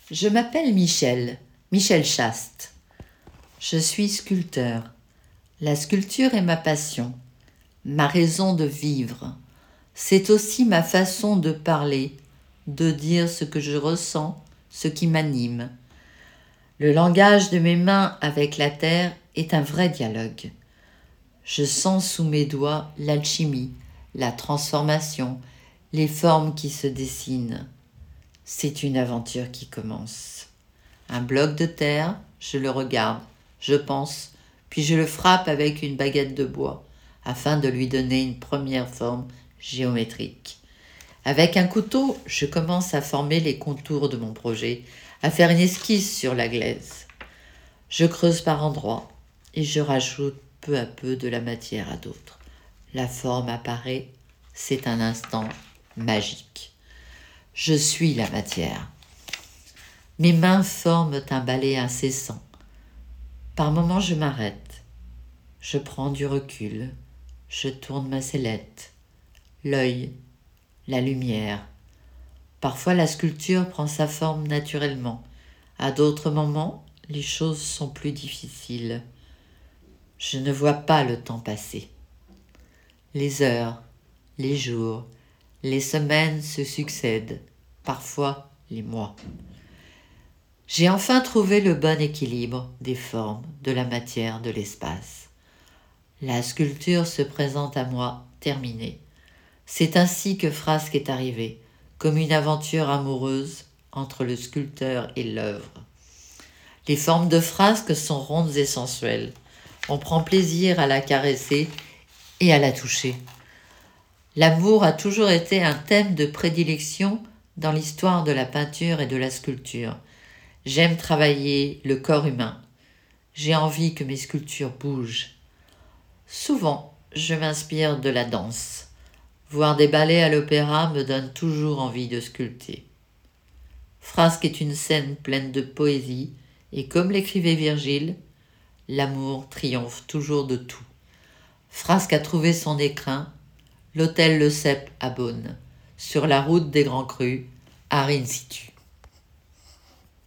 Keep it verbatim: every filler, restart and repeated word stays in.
Je m'appelle Michel, Michel Chaste. Je suis sculpteur. La sculpture est ma passion, ma raison de vivre. C'est aussi ma façon de parler, de dire ce que je ressens, ce qui m'anime. Le langage de mes mains avec la terre est un vrai dialogue. Je sens sous mes doigts l'alchimie, la transformation, les formes qui se dessinent. C'est une aventure qui commence. Un bloc de terre, je le regarde, je pense, puis je le frappe avec une baguette de bois afin de lui donner une première forme géométrique. Avec un couteau, je commence à former les contours de mon projet, à faire une esquisse sur la glaise. Je creuse par endroits et je rajoute peu à peu de la matière à d'autres. La forme apparaît, c'est un instant magique. Je suis la matière. Mes mains forment un ballet incessant. Par moments, je m'arrête. Je prends du recul. Je tourne ma sellette. L'œil, la lumière. Parfois, la sculpture prend sa forme naturellement. À d'autres moments, les choses sont plus difficiles. Je ne vois pas le temps passer. Les heures, les jours, les semaines se succèdent, parfois les mois. J'ai enfin trouvé le bon équilibre des formes, de la matière, de l'espace. La sculpture se présente à moi terminée. C'est ainsi que Frasque est arrivé, comme une aventure amoureuse entre le sculpteur et l'œuvre. Les formes de Frasque sont rondes et sensuelles. On prend plaisir à la caresser et à la toucher. L'amour a toujours été un thème de prédilection dans l'histoire de la peinture et de la sculpture. J'aime travailler le corps humain. J'ai envie que mes sculptures bougent. Souvent, je m'inspire de la danse. Voir des ballets à l'opéra me donne toujours envie de sculpter. Frasque est une scène pleine de poésie et comme l'écrivait Virgile, l'amour triomphe toujours de tout. Frasque a trouvé son écrin, l'hôtel Le Cep à Beaune, sur la route des Grands Crus, à In situ.